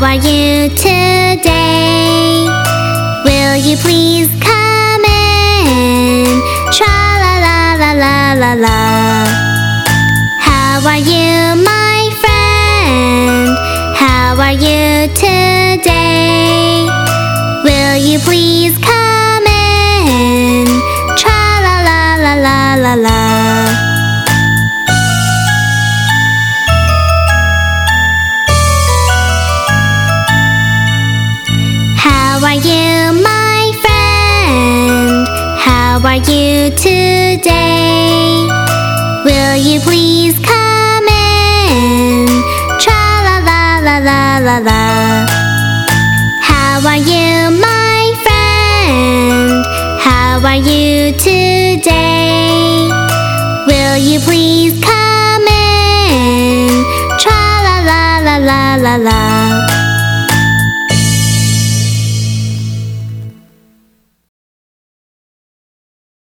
are you today? Will you please come in? Tra-la-la-la-la-la-la. How are you, my friend? How are you today? Will you please come in? Tra-la-la-la-la-la-la. How are you, my friend? How are you today? Will you please come in? Tra-la-la-la-la-la-la. How are you, my friend? How are you today? Will you please come in? Tra-la-la-la-la-la-la.